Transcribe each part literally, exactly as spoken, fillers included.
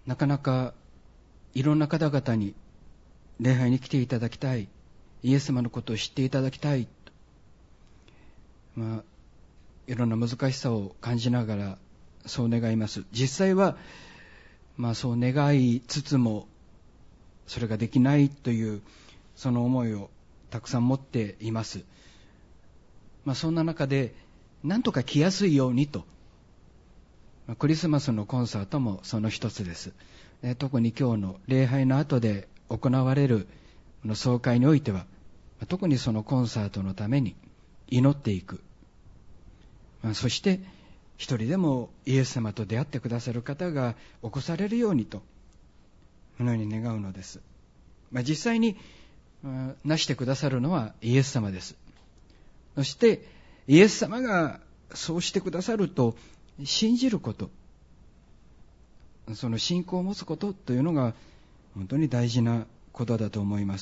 なかなかいろんな方々に礼拝に来ていただきたい、イエス様のことを知っていただきたい、まあ、いろんな難しさを感じながらそう願います。実際は、まあ、そう願いつつもそれができないというその思いをたくさん持っています。まあ、そんな中でなんとか来やすいようにと、クリスマスのコンサートもその一つです。特に今日の礼拝の後で行われる総会においては、特にそのコンサートのために祈っていく、そして一人でもイエス様と出会ってくださる方が起こされるようにと、このように願うのです。まあ、実際になしてくださるのはイエス様です。そしてイエス様がそうしてくださると信じること、その信仰を持つことというのが本当に大事なことだと思います。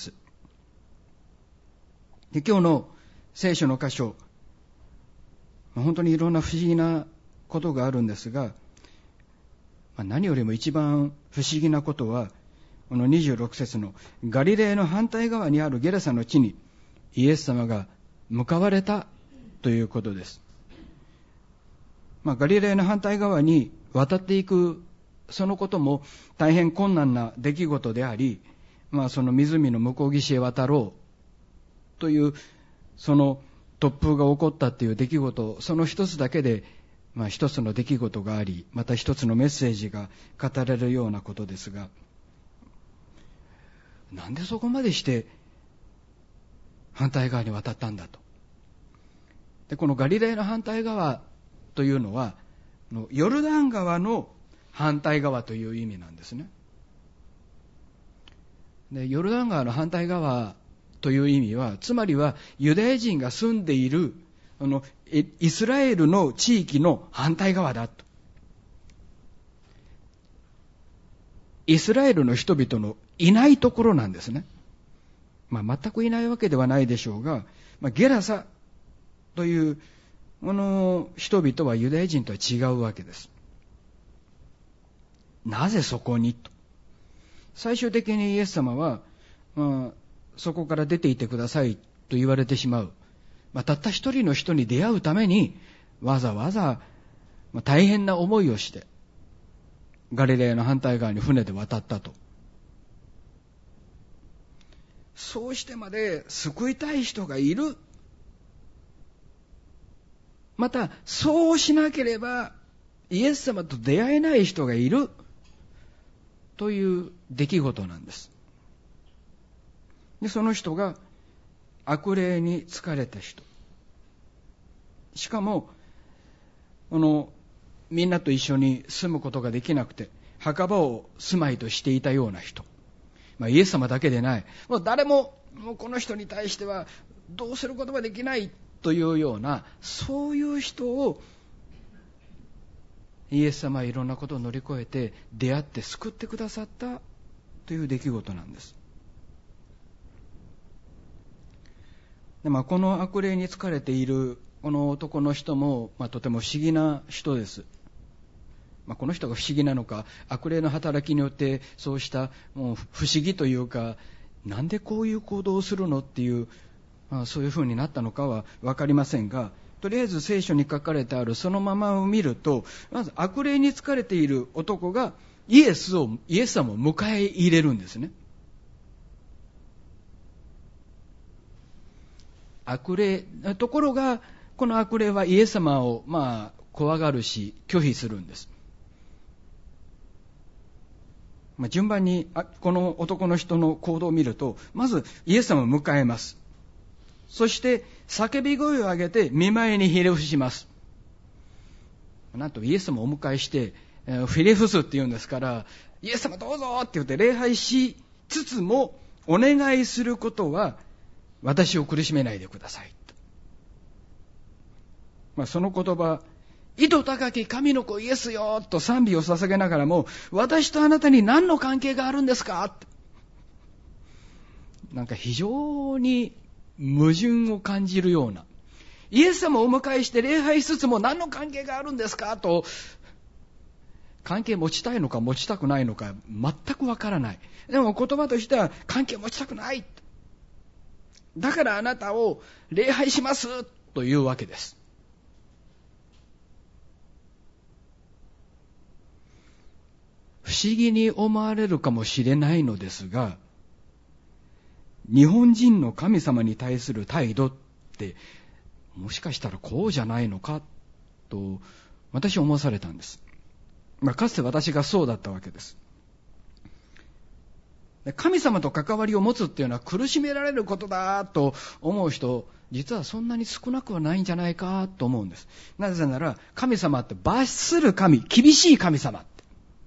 で、今日の聖書の箇所、本当にいろんな不思議なことがあるんですが、何よりも一番不思議なことは、このにじゅうろく節のガリレーの反対側にあるゲラサの地にイエス様が向かわれたということです。まあ、ガリレーの反対側に渡っていくそのことも大変困難な出来事であり、まあ、その湖の向こう岸へ渡ろうというその突風が起こったという出来事、その一つだけで、まあ、一つの出来事があり、また一つのメッセージが語られるようなことですが、なんでそこまでして反対側に渡ったんだと。で、このガリレーの反対側というのはヨルダン川の反対側という意味なんですね。で、ヨルダン川の反対側という意味は、つまりはユダヤ人が住んでいるあのイスラエルの地域の反対側だと。イスラエルの人々のいないところなんですね。まあ、全くいないわけではないでしょうが、まあ、ゲラサというこの人々はユダヤ人とは違うわけです。なぜそこにと。最終的にイエス様は、まあ、そこから出ていてくださいと言われてしまう。まあ、たった一人の人に出会うためにわざわざ、まあ、大変な思いをしてガリレーの反対側に船で渡ったと。そうしてまで救いたい人がいる。またそうしなければイエス様と出会えない人がいるという出来事なんです。で、その人が悪霊に疲れた人、しかもこのみんなと一緒に住むことができなくて墓場を住まいとしていたような人、まあ、イエス様だけでない、もう誰も、もうこの人に対してはどうすることができないというような、そういう人をイエス様はいろんなことを乗り越えて出会って救ってくださったという出来事なんです。で、まあ、この悪霊に疲れているこの男の人も、まあ、とても不思議な人です。まあ、この人が不思議なのか、悪霊の働きによってそうしたもう不思議というか、なんでこういう行動をするのっていう、まあ、そういうふうになったのかは分かりませんが、とりあえず聖書に書かれてあるそのままを見ると、まず悪霊に疲れている男がイエスをイエス様を迎え入れるんですね。悪霊ところが、この悪霊はイエス様をまあ怖がるし拒否するんです。まあ、順番にこの男の人の行動を見ると、まずイエス様を迎えます。そして叫び声を上げて見舞いにひれ伏します。なんとイエス様をお迎えしてフィレフスって言うんですから、イエス様どうぞって言って礼拝しつつも、お願いすることは私を苦しめないでくださいと。まあ、その言葉、緯度高き神の子イエスよと賛美を捧げながらも、私とあなたに何の関係があるんですか、なんか非常に矛盾を感じるような、イエス様をお迎えして礼拝しつつも何の関係があるんですかと関係持ちたいのか持ちたくないのか全くわからない。でも言葉としては関係持ちたくない。だからあなたを礼拝しますというわけです。不思議に思われるかもしれないのですが、日本人の神様に対する態度ってもしかしたらこうじゃないのかと私は思わされたんです。まあ、かつて私がそうだったわけです。神様と関わりを持つっていうのは苦しめられることだと思う人、実はそんなに少なくはないんじゃないかと思うんです。なぜなら神様って罰する神、厳しい神様って、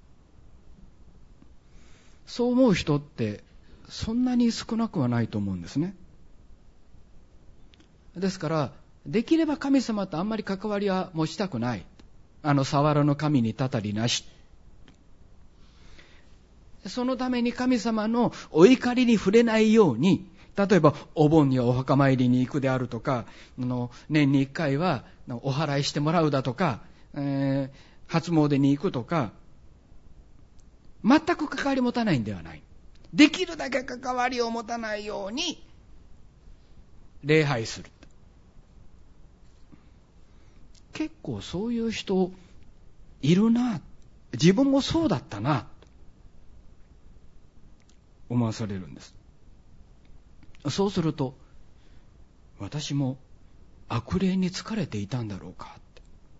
そう思う人ってそんなに少なくはないと思うんですね。ですからできれば神様とあんまり関わりは持ちたくない。あの触らぬ神にたたりなし。そのために神様のお怒りに触れないように、例えばお盆にはお墓参りに行くであるとか、あの年にいっかいはお祓いしてもらうだとか、えー、初詣に行くとか、全く関わり持たないんではない。できるだけ関わりを持たないように礼拝する。結構そういう人いるな、自分もそうだったな思わされるんです。そうすると私も悪霊に疲れていたんだろうかって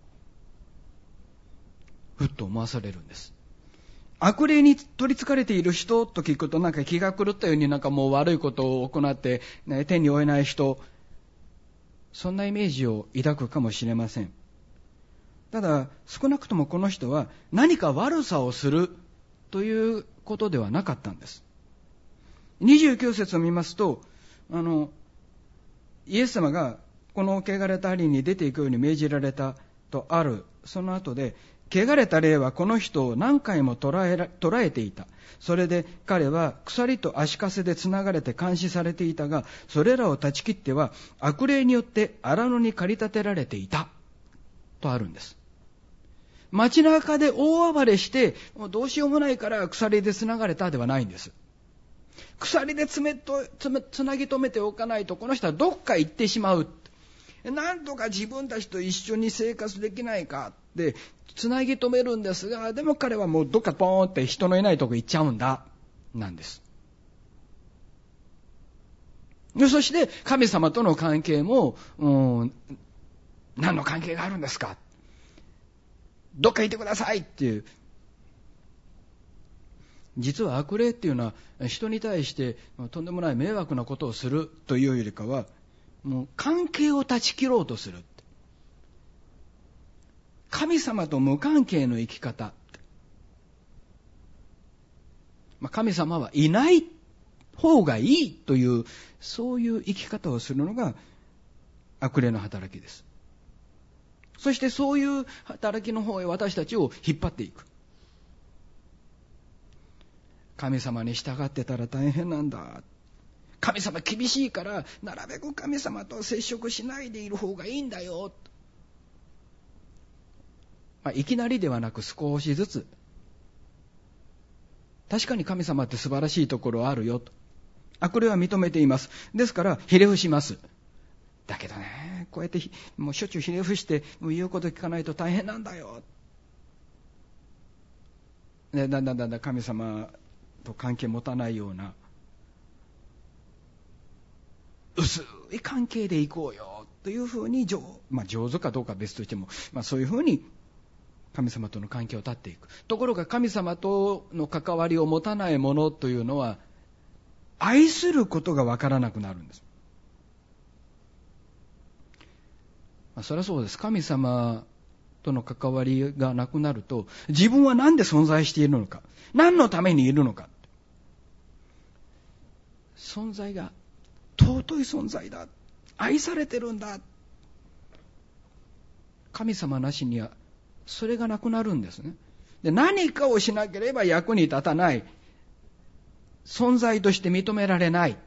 ふっと思わされるんです。悪霊に取り憑かれている人と聞くとなんか気が狂ったようになんかもう悪いことを行って、ね、手に負えない人、そんなイメージを抱くかもしれません。ただ少なくともこの人は何か悪さをするということではなかったんです。にじゅうきゅう節を見ますと、あのイエス様がこの汚れた針に出ていくように命じられたとあるその後で、汚れた霊はこの人を何回も捕らえら、捕らえていた。それで彼は鎖と足かせでつながれて監視されていたが、それらを断ち切っては悪霊によって荒野に駆り立てられていたとあるんです。街中で大暴れしてもうどうしようもないから鎖でつながれたではないんです。鎖でつめとつめつなぎ止めておかないとこの人はどっか行ってしまう。なんとか自分たちと一緒に生活できないかってつなぎ止めるんですが、でも彼はもうどっかポーンって人のいないとこ行っちゃうんだなんです。そして神様との関係も、うん、何の関係があるんですか、どっか行ってくださいっていう。実は悪霊っていうのは人に対してとんでもない迷惑なことをするというよりかは、もう関係を断ち切ろうとする。神様と無関係の生き方、まあ、神様はいない方がいいという、そういう生き方をするのが悪霊の働きです。そしてそういう働きの方へ私たちを引っ張っていく。神様に従ってたら大変なんだ、神様厳しいからなるべく神様と接触しないでいる方がいいんだよ、まあ、いきなりではなく少しずつ、確かに神様って素晴らしいところあるよと、悪霊は認めています。ですからひれ伏します。だけどね、こうやってもうしょっちゅうひれ伏してもう言うこと聞かないと大変なんだよ、ね、だんだんだんだん神様と関係持たないような薄い関係でいこうよというふうに、上、まあ、上手かどうかは別としても、まあ、そういうふうに神様との関係を断っていく。ところが神様との関わりを持たないものというのは愛することがわからなくなるんです。まあ、そりゃそうです。神様との関わりがなくなると、自分は何で存在しているのか、何のためにいるのか、存在が尊い存在だ、愛されてるんだ、神様なしにはそれがなくなるんですね。で、何かをしなければ役に立たない、存在として認められない、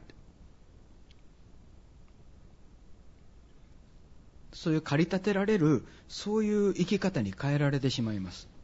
そういう駆り立てられる、そういう生き方に変えられてしまいます。